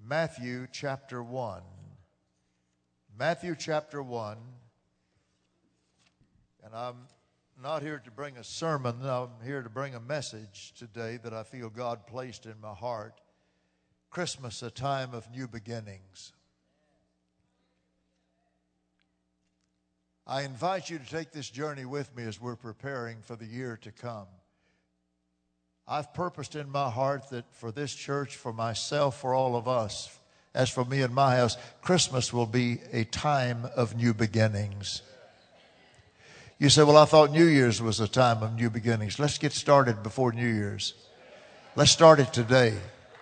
Matthew chapter 1. Matthew chapter 1. And I'm not here to bring a sermon. I'm here to bring a message today that I feel God placed in my heart. Christmas, a time of new beginnings. I invite you to take this journey with me as we're preparing for the year to come. I've purposed in my heart that for this church, for myself, for all of us, as for me and my house, Christmas will be a time of new beginnings. You say, well, I thought New Year's was a time of new beginnings. Let's get started before New Year's. Let's start it today.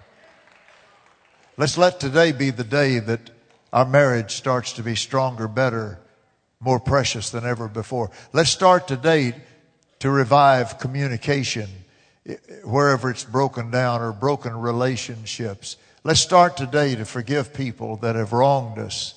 Let's let today be the day that our marriage starts to be stronger, better, more precious than ever before. Let's start today to revive communication wherever it's broken down or broken relationships. Let's start today to forgive people that have wronged us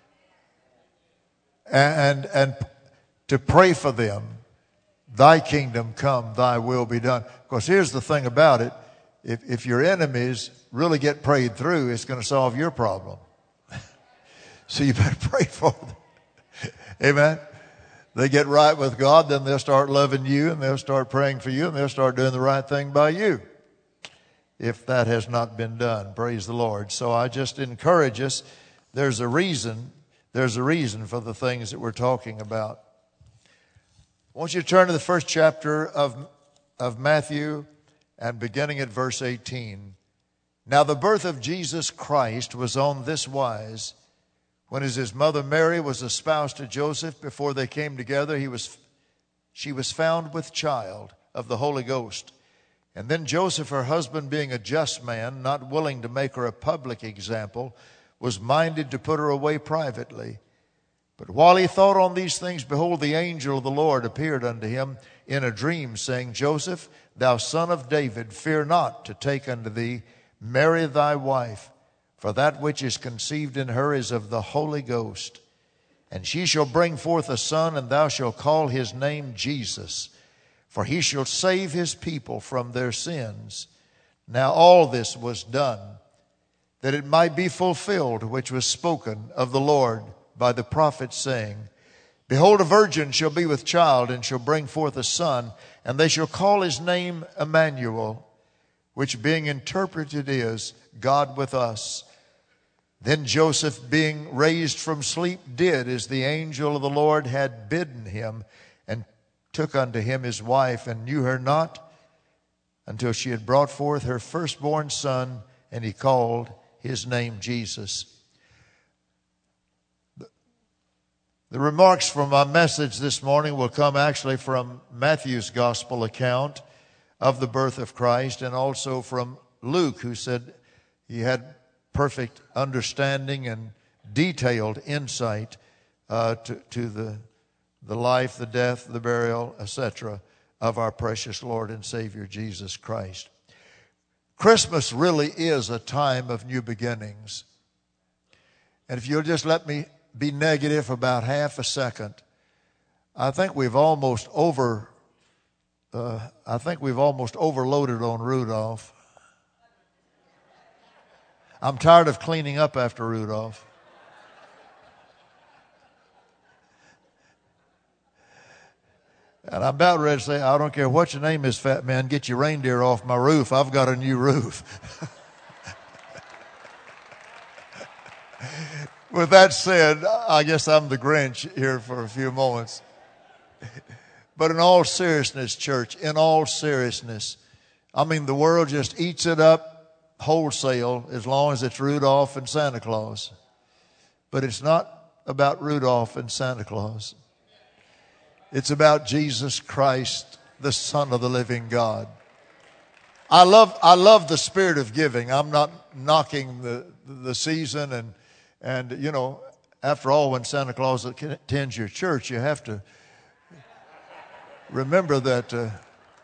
and to pray for them. Thy kingdom come, thy will be done. Because here's the thing about it. If your enemies really get prayed through, it's going to solve your problem. So you better pray for them. Amen. They get right with God, then they'll start loving you and they'll start praying for you and they'll start doing the right thing by you. If that has not been done, praise the Lord. So I just encourage us. There's a reason for the things that we're talking about. I want you to turn to the first chapter of Matthew and beginning at verse 18. Now the birth of Jesus Christ was on this wise. When as his mother Mary was espoused to Joseph, before they came together, she was found with child of the Holy Ghost. And then Joseph, her husband, being a just man, not willing to make her a public example, was minded to put her away privately. But while he thought on these things, behold, the angel of the Lord appeared unto him in a dream, saying, Joseph, thou son of David, fear not to take unto thee Mary thy wife, for that which is conceived in her is of the Holy Ghost. And she shall bring forth a son, and thou shalt call his name Jesus, for he shall save his people from their sins. Now all this was done, that it might be fulfilled, which was spoken of the Lord by the prophet, saying, Behold, a virgin shall be with child, and shall bring forth a son, and they shall call his name Emmanuel, which being interpreted is, God with us. Then Joseph, being raised from sleep, did as the angel of the Lord had bidden him, and took unto him his wife, and knew her not until she had brought forth her firstborn son, and he called his name Jesus. The remarks from my message this morning will come actually from Matthew's gospel account of the birth of Christ, and also from Luke, who said he had perfect understanding and detailed insight to the life, the death, the burial, etc. of our precious Lord and Savior Jesus Christ. Christmas really is a time of new beginnings. And if you'll just let me be negative about half a second, I think we've almost overloaded on Rudolph. I'm tired of cleaning up after Rudolph. And I'm about ready to say, I don't care what your name is, fat man, get your reindeer off my roof. I've got a new roof. With that said, I guess I'm the Grinch here for a few moments. But in all seriousness, church, in all seriousness, I mean, the world just eats it up wholesale as long as it's Rudolph and Santa Claus. But it's not about Rudolph and Santa Claus. It's about Jesus Christ, the Son of the living God. I love the spirit of giving. I'm not knocking the season and you know, after all, when Santa Claus attends your church, you have to remember that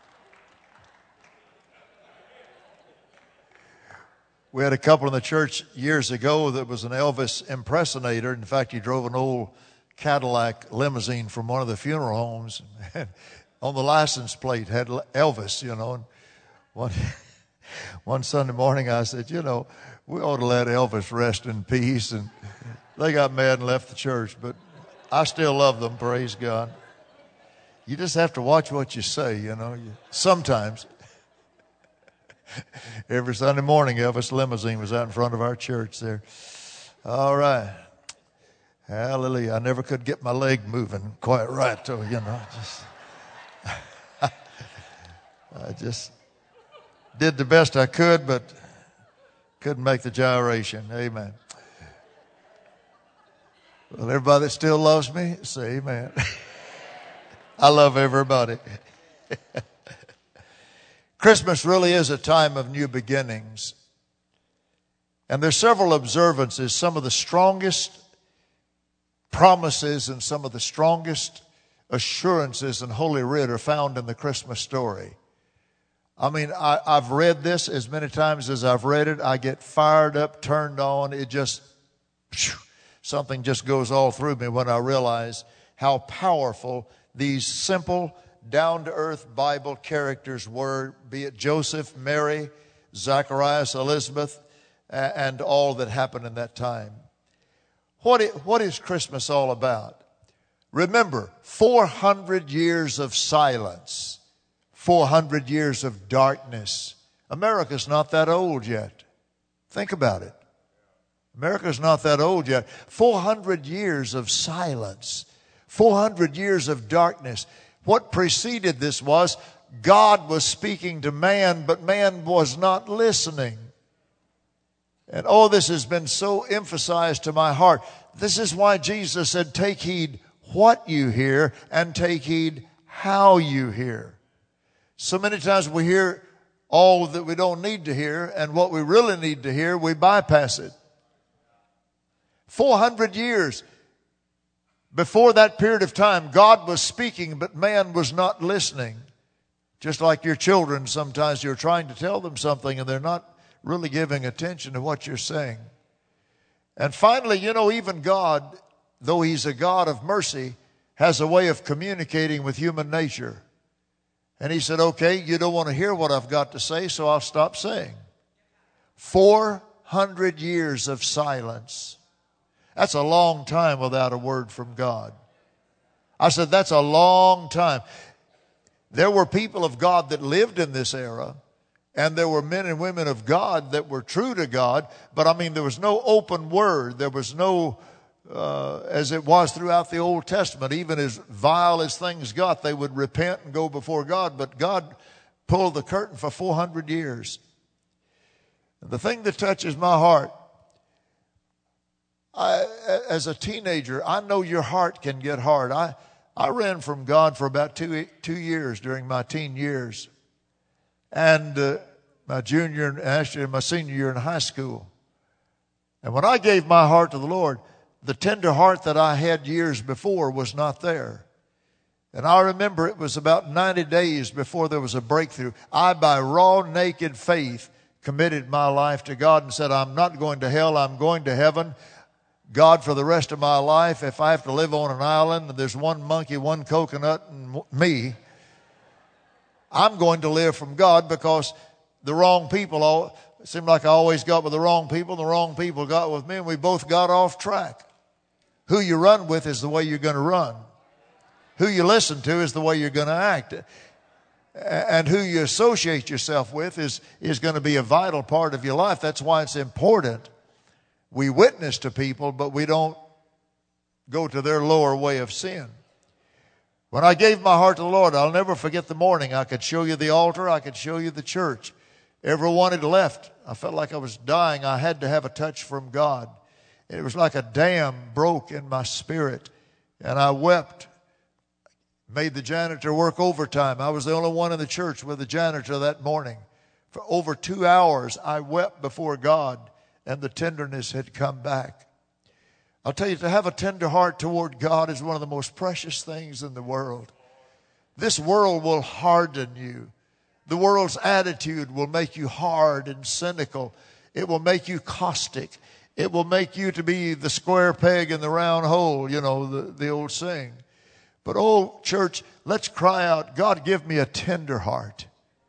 we had a couple in the church years ago that was an Elvis impersonator. In fact, he drove an old Cadillac limousine from one of the funeral homes, and on the license plate had Elvis, you know. And One Sunday morning I said, we ought to let Elvis rest in peace. And they got mad and left the church, but I still love them, praise God. You just have to watch what you say, sometimes. Every Sunday morning, Elvis' limousine was out in front of our church there. All right. Hallelujah. I never could get my leg moving quite right, so, I just did the best I could, but couldn't make the gyration. Amen. Well, everybody that still loves me, say amen. I love everybody. Christmas really is a time of new beginnings. And there's several observances. Some of the strongest promises and some of the strongest assurances in Holy Writ are found in the Christmas story. I mean, I've read this as many times as I've read it. I get fired up, turned on. Something just goes all through me when I realize how powerful these simple, down-to-earth Bible characters were, be it Joseph, Mary, Zacharias, Elizabeth, and all that happened in that time. What is Christmas all about? Remember, 400 years of silence, 400 years of darkness. America's not that old yet. Think about it. America's not that old yet. 400 years of silence, 400 years of darkness. What preceded this was God was speaking to man, but man was not listening. And this has been so emphasized to my heart. This is why Jesus said, take heed what you hear and take heed how you hear. So many times we hear all that we don't need to hear, and what we really need to hear, we bypass it. 400 years before that period of time, God was speaking, but man was not listening. Just like your children, sometimes you're trying to tell them something and they're not really giving attention to what you're saying. And finally, even God, though He's a God of mercy, has a way of communicating with human nature. And He said, okay, you don't want to hear what I've got to say, so I'll stop saying. 400 years of silence. That's a long time without a word from God. I said, that's a long time. There were people of God that lived in this era, and there were men and women of God that were true to God, but there was no open word. There was no, as it was throughout the Old Testament, even as vile as things got, they would repent and go before God, but God pulled the curtain for 400 years. The thing that touches my heart, as a teenager, I know your heart can get hard. I ran from God for about 2 years during my teen years. And my junior and actually my senior year in high school. And when I gave my heart to the Lord, the tender heart that I had years before was not there. And I remember it was about 90 days before there was a breakthrough. I, by raw, naked faith, committed my life to God and said, I'm not going to hell, I'm going to heaven. God, for the rest of my life, if I have to live on an island and there's one monkey, one coconut, and me, I'm going to live from God, because the wrong people, it seemed like I always got with the wrong people got with me, and we both got off track. Who you run with is the way you're going to run. Who you listen to is the way you're going to act. And who you associate yourself with is going to be a vital part of your life. That's why it's important. We witness to people, but we don't go to their lower way of sin. When I gave my heart to the Lord, I'll never forget the morning. I could show you the altar. I could show you the church. Everyone had left. I felt like I was dying. I had to have a touch from God. And it was like a dam broke in my spirit. And I wept. Made the janitor work overtime. I was the only one in the church with the janitor that morning. For over 2 hours, I wept before God. And the tenderness had come back. I'll tell you, to have a tender heart toward God is one of the most precious things in the world. This world will harden you. The world's attitude will make you hard and cynical. It will make you caustic. It will make you to be the square peg in the round hole, the old saying. But church, let's cry out, God, give me a tender heart.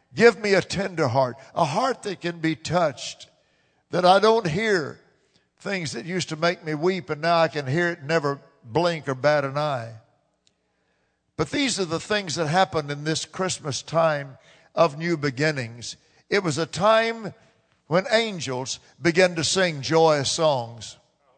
Give me a tender heart, a heart that can be touched, that I don't hear things that used to make me weep and now I can hear it and never blink or bat an eye. But these are the things that happened in this Christmas time of new beginnings. It was a time when angels began to sing joyous songs.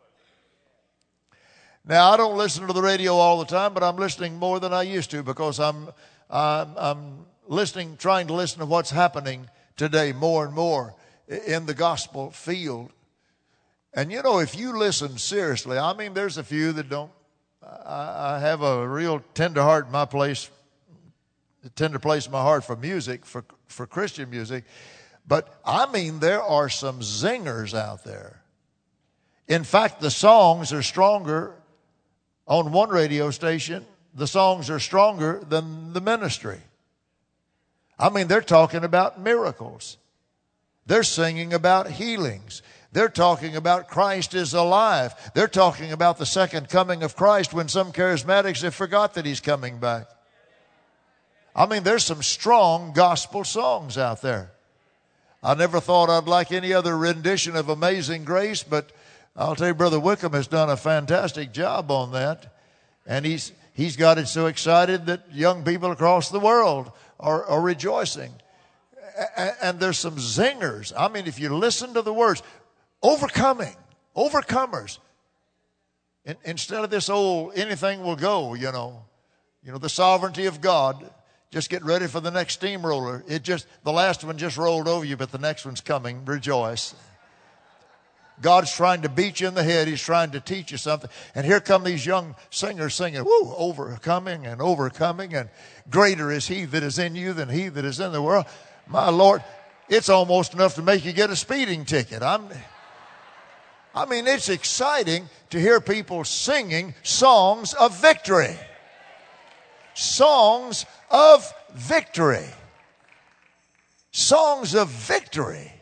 Now, I don't listen to the radio all the time, but I'm listening more than I used to because I'm listening, trying to listen to what's happening today more and more in the gospel field. And you know, if you listen seriously, I mean, there's a few that don't. I have a real tender heart in my place, a tender place in my heart for music, for Christian music. But I mean, there are some zingers out there. In fact, the songs are stronger on one radio station. The songs are stronger than the ministry. I mean, they're talking about miracles. They're singing about healings. They're talking about Christ is alive. They're talking about the second coming of Christ when some charismatics have forgot that he's coming back. I mean, there's some strong gospel songs out there. I never thought I'd like any other rendition of Amazing Grace, but I'll tell you, Brother Wickham has done a fantastic job on that. And he's got it so excited that young people across the world are rejoicing. And there's some zingers. I mean, if you listen to the words, overcomers. Instead of this old, anything will go, you know, the sovereignty of God. Just get ready for the next steamroller. The last one just rolled over you, but the next one's coming. Rejoice. God's trying to beat you in the head. He's trying to teach you something. And here come these young singers singing, woo, overcoming, and greater is he that is in you than he that is in the world. My Lord, it's almost enough to make you get a speeding ticket. I mean, it's exciting to hear people singing songs of victory. Songs of victory. Songs of victory.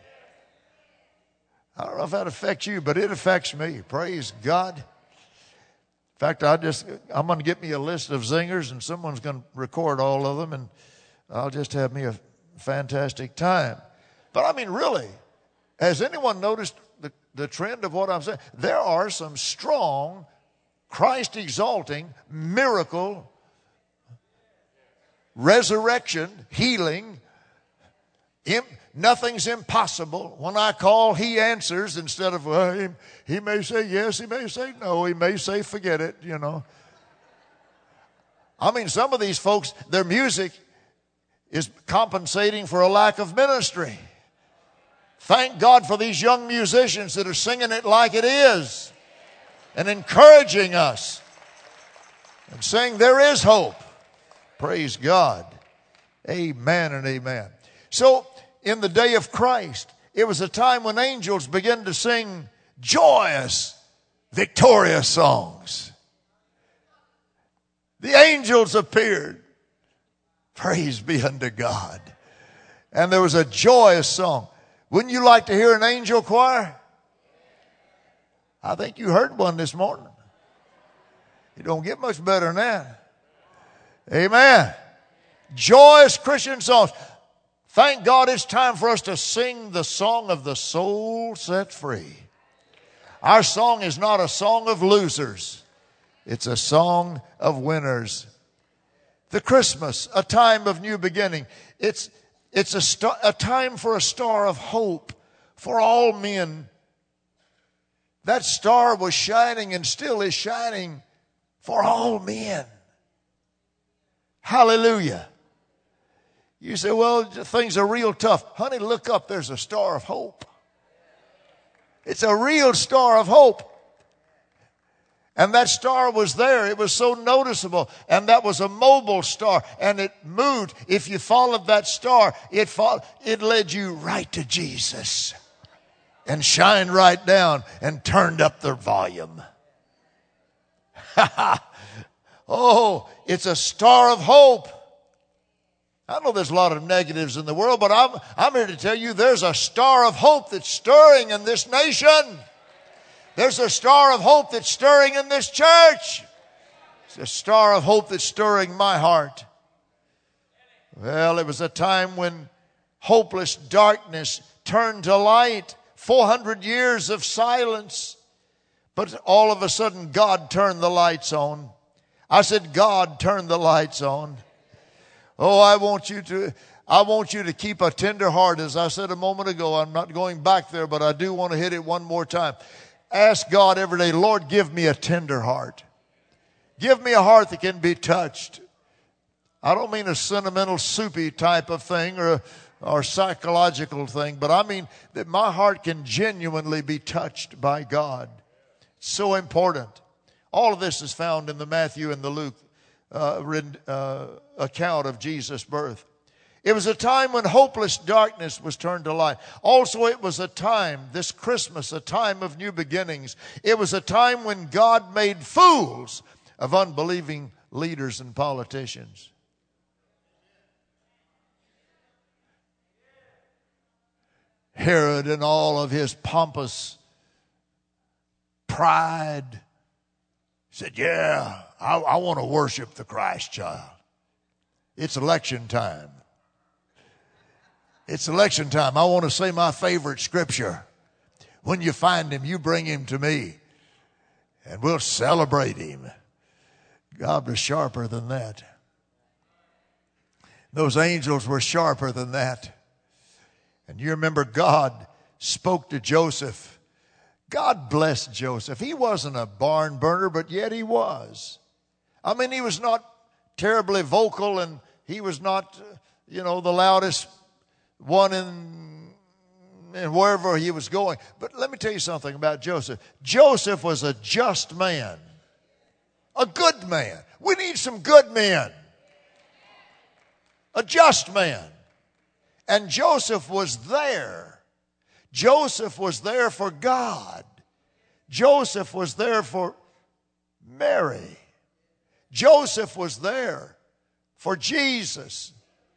I don't know if that affects you, but it affects me. Praise God. In fact, I'm going to get me a list of zingers, and someone's going to record all of them, and I'll just have me a fantastic time. But I mean, really, has anyone noticed the trend of what I'm saying? There are some strong, Christ-exalting, miracle, resurrection, healing, nothing's impossible. When I call, he answers instead of, well, he may say yes, he may say no, he may say forget it, you know. I mean, some of these folks, their music is compensating for a lack of ministry. Thank God for these young musicians that are singing it like it is and encouraging us and saying there is hope. Praise God. Amen and amen. So, in the day of Christ, it was a time when angels began to sing joyous, victorious songs. The angels appeared. Praise be unto God. And there was a joyous song. Wouldn't you like to hear an angel choir? I think you heard one this morning. It don't get much better than that. Amen. Joyous Christian songs. Thank God it's time for us to sing the song of the soul set free. Our song is not a song of losers. It's a song of winners. The Christmas, a time of new beginning. It's a time for a star of hope for all men. That star was shining and still is shining for all men. Hallelujah. You say, well, things are real tough. Honey, look up. There's a star of hope. It's a real star of hope. And that star was there. It was so noticeable. And that was a mobile star. And it moved. If you followed that star, it led you right to Jesus. And shined right down and turned up the volume. Oh, it's a star of hope. I know there's a lot of negatives in the world, but I'm here to tell you there's a star of hope that's stirring in this nation. There's a star of hope that's stirring in this church. It's a star of hope that's stirring my heart. Well, it was a time when hopeless darkness turned to light. 400 years of silence. But all of a sudden, God turned the lights on. I said, God turned the lights on. Oh, I want you to keep a tender heart. As I said a moment ago, I'm not going back there, but I do want to hit it one more time. Ask God every day, Lord, give me a tender heart. Give me a heart that can be touched. I don't mean a sentimental, soupy type of thing or psychological thing, but I mean that my heart can genuinely be touched by God. It's so important. All of this is found in the Matthew and the Luke account of Jesus' birth. It was a time when hopeless darkness was turned to light. Also, it was a time, this Christmas, a time of new beginnings. It was a time when God made fools of unbelieving leaders and politicians. Herod, in all of his pompous pride, said, yeah, I want to worship the Christ child. It's election time. It's election time. I want to say my favorite scripture. When you find him, you bring him to me, and we'll celebrate him. God was sharper than that. Those angels were sharper than that. And you remember God spoke to Joseph. God blessed Joseph. He wasn't a barn burner, but yet he was. I mean, he was not terribly vocal, and he was not, the loudest one in wherever he was going. But let me tell you something about Joseph. Joseph was a just man, a good man. We need some good men. A just man. And Joseph was there. Joseph was there for God. Joseph was there for Mary. Joseph was there for Jesus.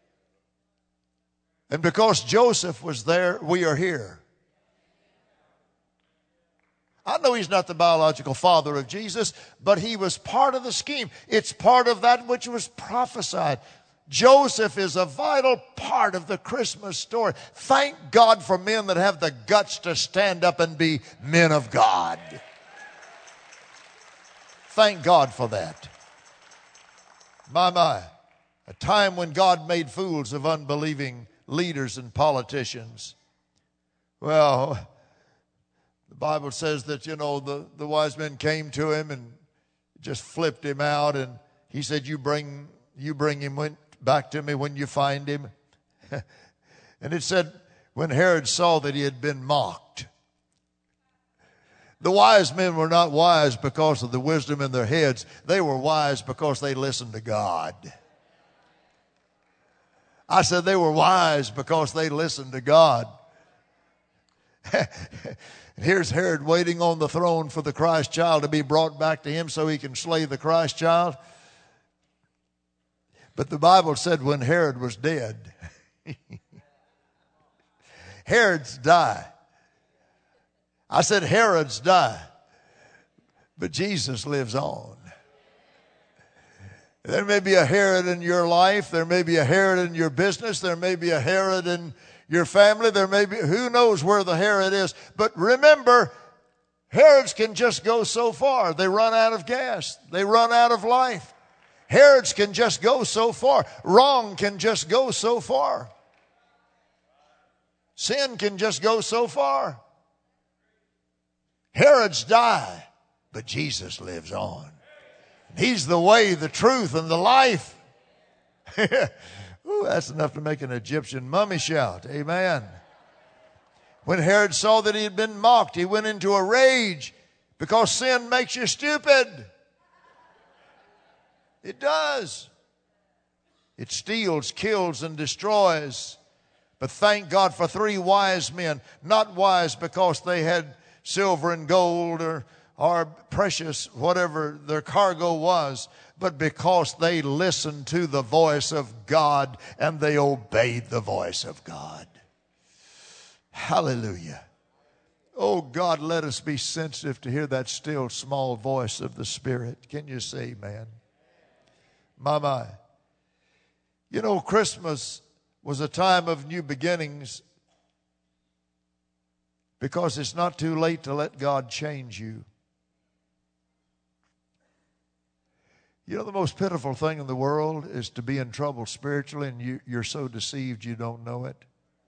And because Joseph was there, we are here. I know he's not the biological father of Jesus, but he was part of the scheme. It's part of that which was prophesied. Joseph is a vital part of the Christmas story. Thank God for men that have the guts to stand up and be men of God. Thank God for that. My. A time when God made fools of unbelieving leaders and politicians. Well, the Bible says that, the wise men came to him and just flipped him out. And he said, you bring him back to me when you find him. And it said, when Herod saw that he had been mocked. The wise men were not wise because of the wisdom in their heads. They were wise because they listened to God. I said they were wise because they listened to God. And here's Herod waiting on the throne for the Christ child to be brought back to him so he can slay the Christ child. But the Bible said when Herod was dead, Herods die. I said Herods die, but Jesus lives on. There may be a Herod in your life. There may be a Herod in your business. There may be a Herod in your family. There may be, who knows where the Herod is. But remember, Herods can just go so far. They run out of gas. They run out of life. Herods can just go so far. Wrong can just go so far. Sin can just go so far. Herods die, but Jesus lives on. He's the way, the truth, and the life. Ooh, that's enough to make an Egyptian mummy shout. Amen. When Herod saw that he had been mocked, he went into a rage because sin makes you stupid. It does. It steals, kills, and destroys. But thank God for 3 wise men. Not wise because they had silver and gold or precious, whatever their cargo was, but because they listened to the voice of God and they obeyed the voice of God. Hallelujah. Oh God, let us be sensitive to hear that still small voice of the Spirit. Can you say amen? My. Christmas was a time of new beginnings, because it's not too late to let God change you. You know, the most pitiful thing in the world is to be in trouble spiritually and you're so deceived you don't know it.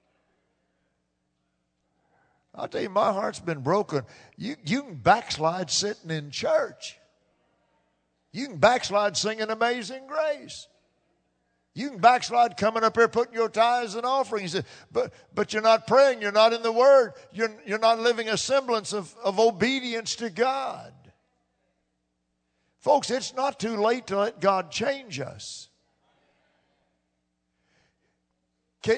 I'll tell you, my heart's been broken. You can backslide sitting in church. You can backslide singing Amazing Grace. You can backslide coming up here putting your tithes and offerings. But you're not praying. You're not in the Word. You're not living a semblance of obedience to God. Folks, it's not too late to let God change us. Can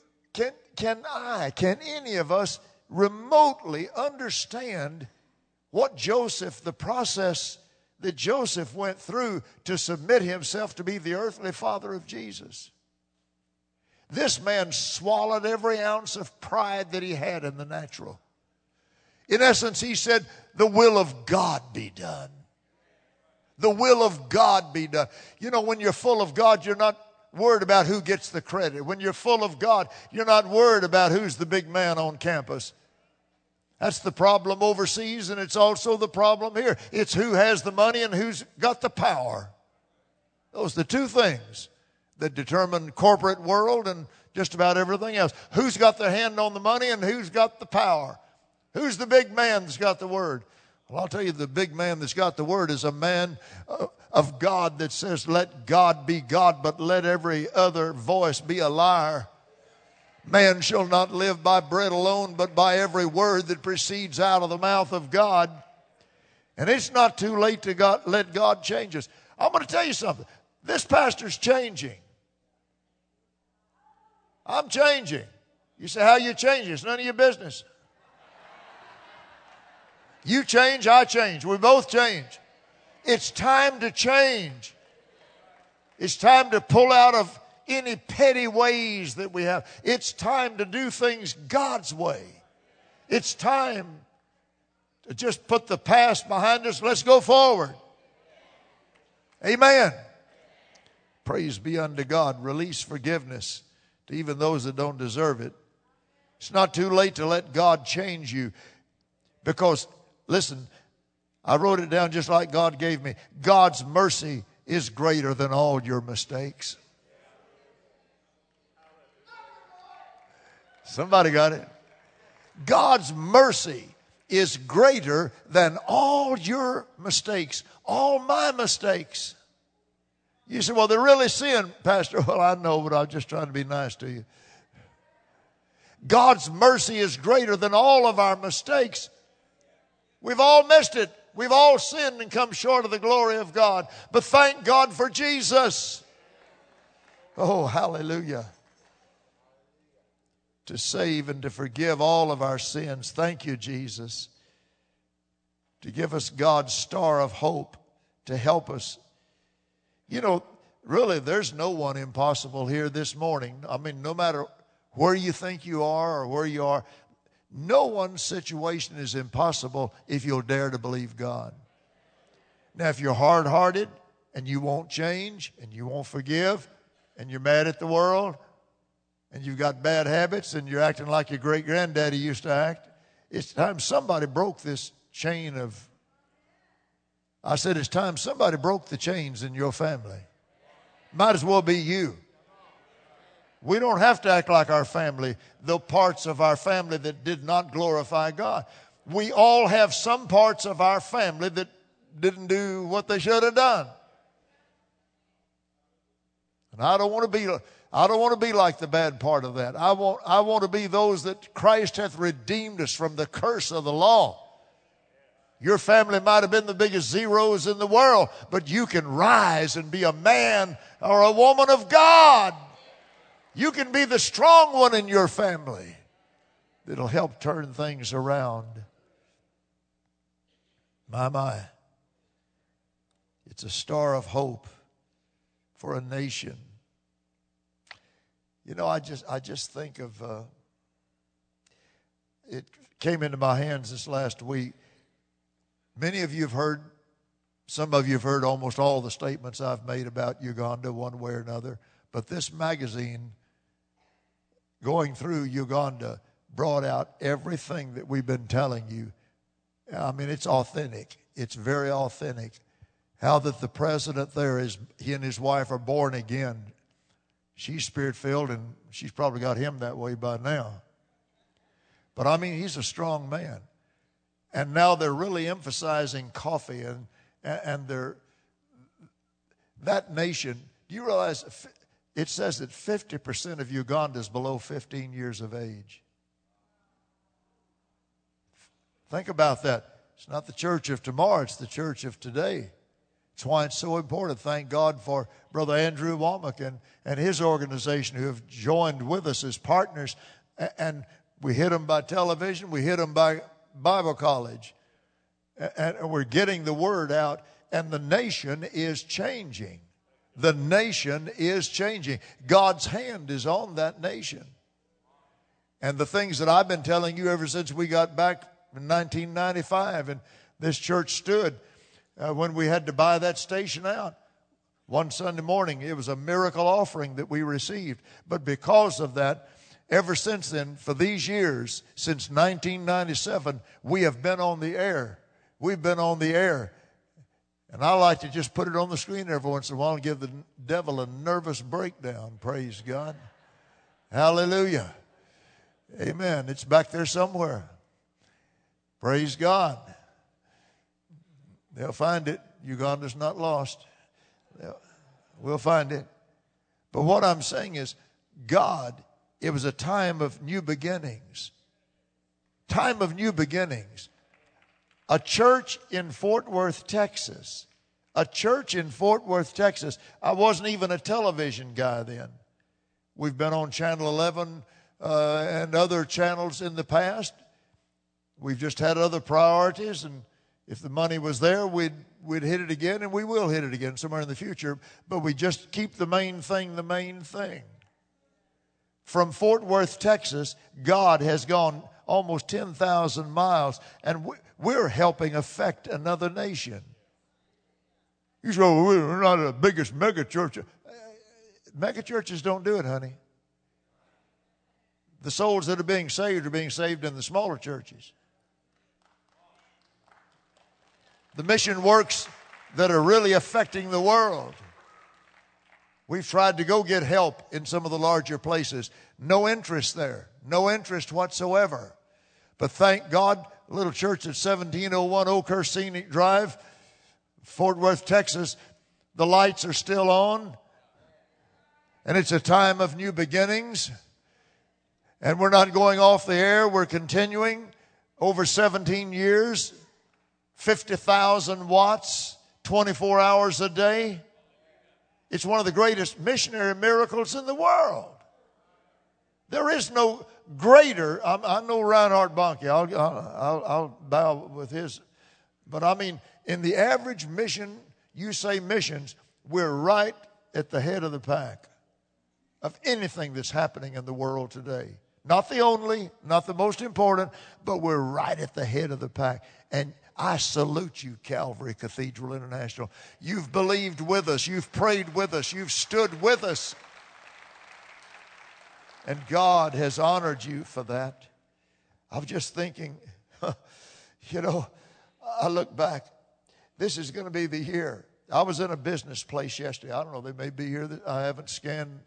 any of us remotely understand what the process that Joseph went through to submit himself to be the earthly father of Jesus? This man swallowed every ounce of pride that he had in the natural. In essence, he said, the will of God be done. The will of God be done. You know, when you're full of God, you're not worried about who gets the credit. When you're full of God, you're not worried about who's the big man on campus. That's the problem overseas, and it's also the problem here. It's who has the money and who's got the power. Those are the two things that determine corporate world and just about everything else. Who's got their hand on the money and who's got the power? Who's the big man that's got the word? Well, I'll tell you, the big man that's got the word is a man of God that says, let God be God, but let every other voice be a liar. Man shall not live by bread alone, but by every word that proceeds out of the mouth of God. And it's not too late to let God change us. I'm going to tell you something. This pastor's changing. I'm changing. You say, how you changing? It's none of your business. You change, I change. We both change. It's time to change. It's time to pull out of any petty ways that we have. It's time to do things God's way. It's time to just put the past behind us. Let's go forward. Amen. Praise be unto God. Release forgiveness to even those that don't deserve it. It's not too late to let God change you, because listen, I wrote it down just like God gave me. God's mercy is greater than all your mistakes. Somebody got it? God's mercy is greater than all your mistakes, all my mistakes. You say, well, they're really sin, Pastor. Well, I know, but I'm just trying to be nice to you. God's mercy is greater than all of our mistakes. We've all missed it. We've all sinned and come short of the glory of God. But thank God for Jesus. Oh, hallelujah. To save and to forgive all of our sins. Thank you, Jesus. To give us God's star of hope to help us. You know, really, there's no one impossible here this morning. I mean, no matter where you think you are or where you are, no one's situation is impossible if you'll dare to believe God. Now, if you're hard-hearted and you won't change and you won't forgive and you're mad at the world and you've got bad habits and you're acting like your great-granddaddy used to act, it's time somebody broke this chain of... I said it's time somebody broke the chains in your family. Might as well be you. We don't have to act like our family, the parts of our family that did not glorify God. We all have some parts of our family that didn't do what they should have done. And I don't want to be like the bad part of that. I want to be those that Christ hath redeemed us from the curse of the law. Your family might have been the biggest zeros in the world, but you can rise and be a man or a woman of God. You can be the strong one in your family that'll help turn things around. My. It's a star of hope for a nation. You know, I just think of, it came into my hands this last week. Many of you have heard, some of you have heard almost all the statements I've made about Uganda one way or another. But this magazine going through Uganda brought out everything that we've been telling you. I mean, it's authentic. It's very authentic. How that the president there he and his wife are born again. She's spirit-filled, and she's probably got him that way by now. But I mean, he's a strong man. And now they're really emphasizing coffee, and that nation, do you realize it says that 50% of Uganda is below 15 years of age? Think about that. It's not the church of tomorrow, it's the church of today. It's why it's so important. Thank God for Brother Andrew Womack and his organization who have joined with us as partners. And we hit them by television. We hit them by Bible college. And we're getting the word out. And the nation is changing. The nation is changing. God's hand is on that nation. And the things that I've been telling you ever since we got back in 1995 and this church stood, when we had to buy that station out. One Sunday morning, it was a miracle offering that we received. But because of that, ever since then, for these years, since 1997, we have been on the air. We've been on the air. And I like to just put it on the screen every once in a while and give the devil a nervous breakdown. Praise God. Hallelujah. Amen. It's back there somewhere. Praise God. They'll find it. Uganda's not lost. We'll find it. But what I'm saying is, God, it was a time of new beginnings. Time of new beginnings. A church in Fort Worth, Texas. A church in Fort Worth, Texas. I wasn't even a television guy then. We've been on Channel 11 and other channels in the past. We've just had other priorities, and if the money was there, we'd hit it again, and we will hit it again somewhere in the future. But we just keep the main thing the main thing. From Fort Worth, Texas, God has gone almost 10,000 miles, and we're helping affect another nation. You say, well, we're not the biggest mega church. Mega churches don't do it, honey. The souls that are being saved in the smaller churches. The mission works that are really affecting the world. We've tried to go get help in some of the larger places. No interest there. No interest whatsoever. But thank God, a little church at 1701 Oakhurst Scenic Drive, Fort Worth, Texas, the lights are still on. And it's a time of new beginnings. And we're not going off the air. We're continuing over 17 years. 50,000 watts, 24 hours a day. It's one of the greatest missionary miracles in the world. There is no greater. I know Reinhard Bonnke. I'll bow with his. But I mean, in the average mission, you say missions, we're right at the head of the pack of anything that's happening in the world today. Not the only, not the most important, but we're right at the head of the pack. And I salute you, Calvary Cathedral International. You've believed with us. You've prayed with us. You've stood with us. And God has honored you for that. I was just thinking, I look back. This is going to be the year. I was in a business place yesterday. I don't know, they may be here. I haven't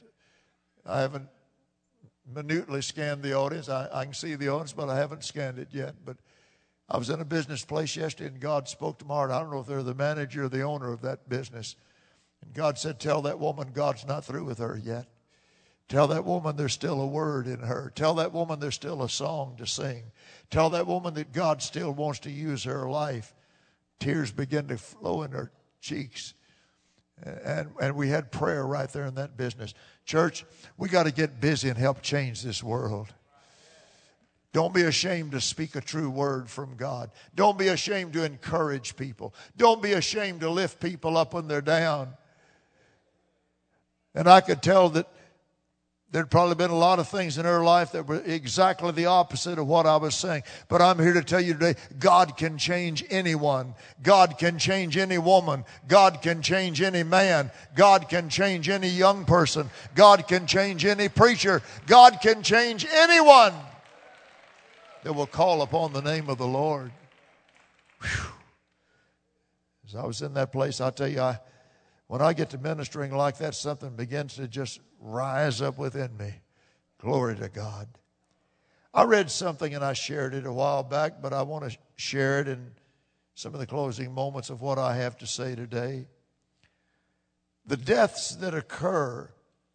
minutely scanned the audience. I can see the audience, but I haven't scanned it yet. But I was in a business place yesterday, and God spoke to my heart. I don't know if they're the manager or the owner of that business. And God said, tell that woman God's not through with her yet. Tell that woman there's still a word in her. Tell that woman there's still a song to sing. Tell that woman that God still wants to use her life. Tears began to flow in her cheeks. And we had prayer right there in that business. Church, we got to get busy and help change this world. Don't be ashamed to speak a true word from God. Don't be ashamed to encourage people. Don't be ashamed to lift people up when they're down. And I could tell that There'd probably been a lot of things in her life that were exactly the opposite of what I was saying. But I'm here to tell you today, God can change anyone. God can change any woman. God can change any man. God can change any young person. God can change any preacher. God can change anyone that will call upon the name of the Lord. Whew. As I was in that place, I'll tell you, when I get to ministering like that, something begins to just rise up within me. Glory to God. I read something and I shared it a while back, but I want to share it in some of the closing moments of what I have to say today. The deaths that occur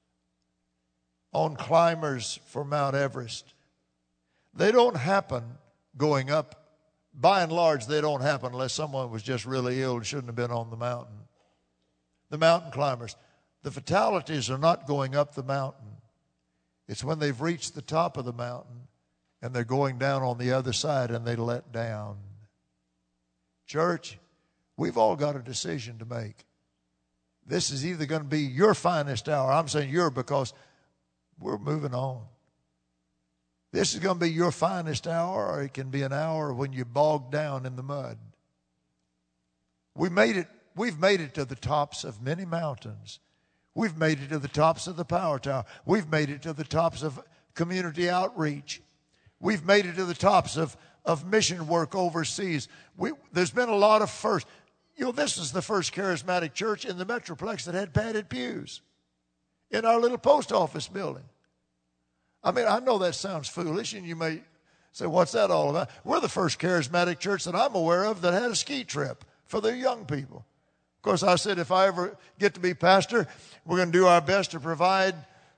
on climbers for Mount Everest, they don't happen going up. By and large, they don't happen unless someone was just really ill and shouldn't have been on the mountain. The mountain climbers, the fatalities are not going up the mountain. It's when they've reached the top of the mountain and they're going down on the other side and they let down. Church, we've all got a decision to make. This is either going to be your finest hour. I'm saying your because we're moving on. This is going to be your finest hour, or it can be an hour when you're bogged down in the mud. We've made it to the tops of many mountains. We've made it to the tops of the Power Tower. We've made it to the tops of community outreach. We've made it to the tops of mission work overseas. There's been a lot of firsts. You know, this is the first charismatic church in the Metroplex that had padded pews in our little post office building. I mean, I know that sounds foolish, and you may say, what's that all about? We're the first charismatic church that I'm aware of that had a ski trip for their young people. Of course, I said, if I ever get to be pastor, we're going to do our best to provide,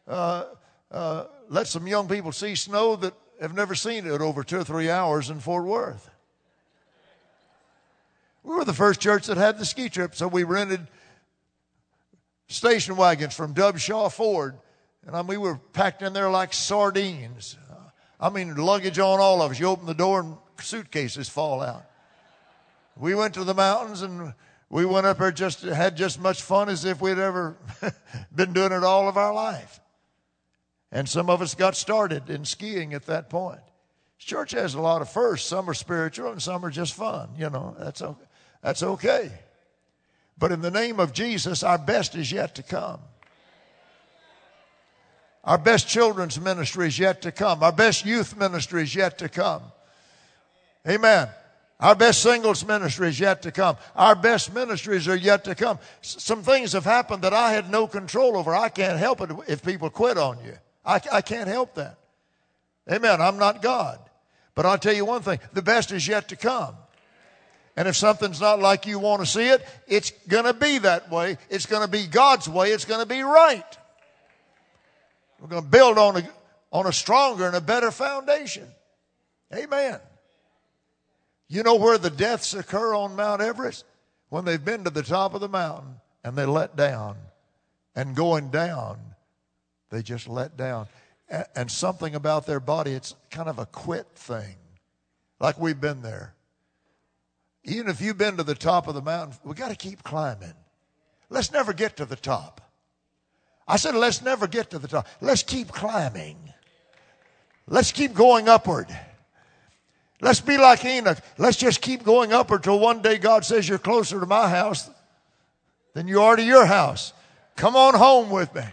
let some young people see snow that have never seen it over 2 or 3 hours in Fort Worth. We were the first church that had the ski trip, so we rented station wagons from Dub Shaw Ford. And we were packed in there like sardines. I mean, luggage on all of us. You open the door and suitcases fall out. We went to the mountains and we went up there had just much fun as if we'd ever been doing it all of our life. And some of us got started in skiing at that point. Church has a lot of firsts. Some are spiritual and some are just fun. You know, that's okay. But in the name of Jesus, our best is yet to come. Our best children's ministry is yet to come. Our best youth ministry is yet to come. Amen. Our best singles ministry is yet to come. Our best ministries are yet to come. Some things have happened that I had no control over. I can't help it if people quit on you. I can't help that. Amen. I'm not God. But I'll tell you one thing. The best is yet to come. And if something's not like you want to see it, it's going to be that way. It's going to be God's way. It's going to be right. We're going to build on a stronger and a better foundation. Amen. You know where the deaths occur on Mount Everest? When they've been to the top of the mountain and they let down. And going down, they just let down. And something about their body, it's kind of a quit thing. Like we've been there. Even if you've been to the top of the mountain, we got to keep climbing. Let's never get to the top. I said, let's never get to the top. Let's keep climbing. Let's keep going upward. Let's be like Enoch. Let's just keep going upward till one day God says you're closer to my house than you are to your house. Come on home with me.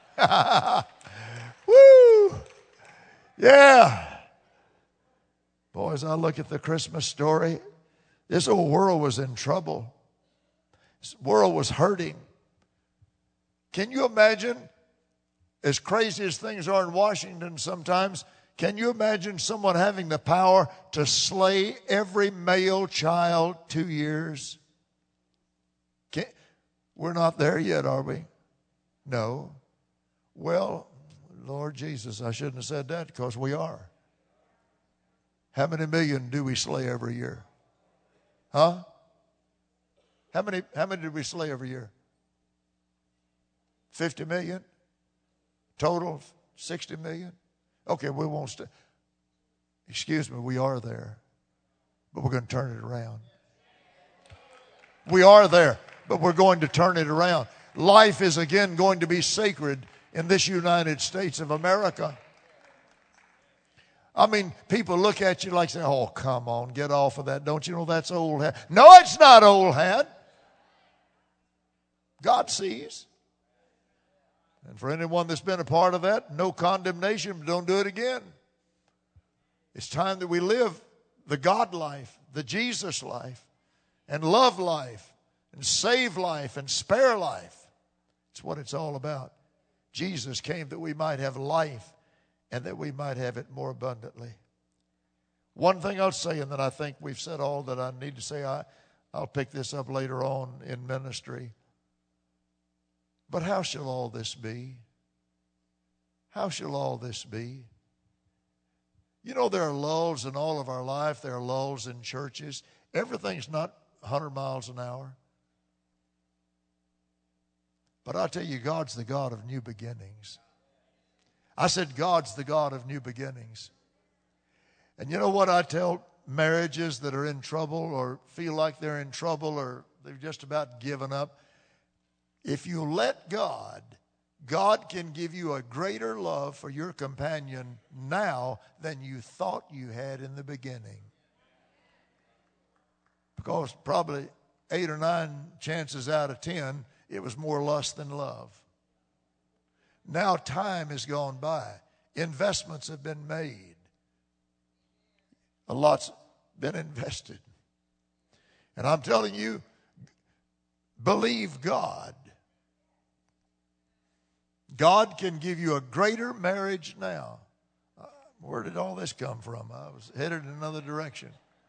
Woo! Yeah. Boy, as I look at the Christmas story, this old world was in trouble. This world was hurting. Can you imagine, as crazy as things are in Washington sometimes, can you imagine someone having the power to slay every male child 2 years? We're not there yet, are we? No. Well, Lord Jesus, I shouldn't have said that because we are. How many million do we slay every year? Huh? How many did we slay every year? 50 million? Total 60 million? Okay, we won't stay. Excuse me, we are there. But we're going to turn it around. We are there, but we're going to turn it around. Life is again going to be sacred in this United States of America. I mean, people look at you like, say, oh, come on, get off of that. Don't you know that's old hat? No, it's not old hat. God sees. And for anyone that's been a part of that, no condemnation, but don't do it again. It's time that we live the God life, the Jesus life, and love life, and save life, and spare life. It's what it's all about. Jesus came that we might have life, and that we might have it more abundantly. One thing I'll say, and then I think we've said all that I need to say. I'll pick this up later on in ministry. But how shall all this be? How shall all this be? You know, there are lulls in all of our life. There are lulls in churches. Everything's not 100 miles an hour. But I tell you, God's the God of new beginnings. I said, God's the God of new beginnings. And you know what I tell marriages that are in trouble or feel like they're in trouble or they've just about given up? If you let God, God can give you a greater love for your companion now than you thought you had in the beginning. Because probably 8 or 9 chances out of 10, it was more lust than love. Now time has gone by. Investments have been made. A lot's been invested. And I'm telling you, believe God. God can give you a greater marriage now. Where did all this come from? I was headed in another direction.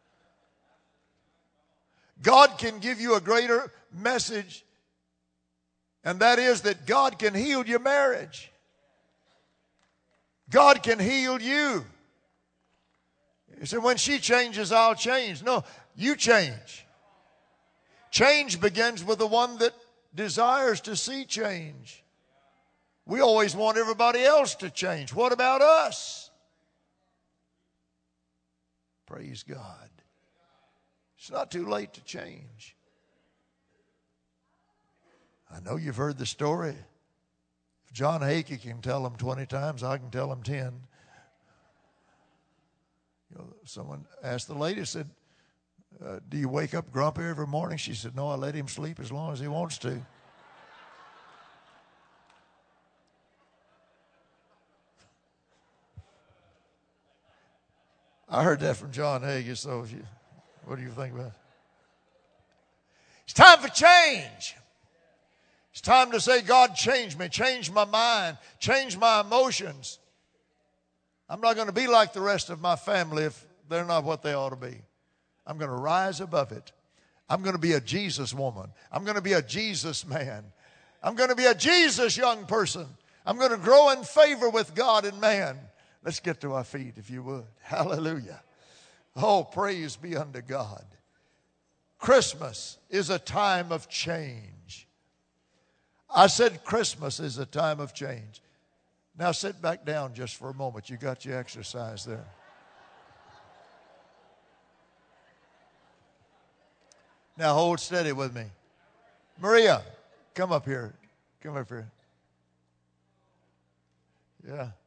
God can give you a greater message, and that is that God can heal your marriage. God can heal you. You say, when she changes, I'll change. No, you change. Change begins with the one that desires to see change. We always want everybody else to change. What about us? Praise God. It's not too late to change. I know you've heard the story. If John Hagee can tell them 20 times, I can tell them 10. You know, someone asked the lady, said, do you wake up grumpy every morning? She said, no, I let him sleep as long as he wants to. I heard that from John Hagee, so what do you think about it? It's time for change. It's time to say, God, change me, change my mind, change my emotions. I'm not going to be like the rest of my family if they're not what they ought to be. I'm going to rise above it. I'm going to be a Jesus woman. I'm going to be a Jesus man. I'm going to be a Jesus young person. I'm going to grow in favor with God and man. Let's get to our feet, if you would. Hallelujah. Oh, praise be unto God. Christmas is a time of change. I said Christmas is a time of change. Now sit back down just for a moment. You got your exercise there. Now hold steady with me. Maria, come up here. Come up here. Yeah.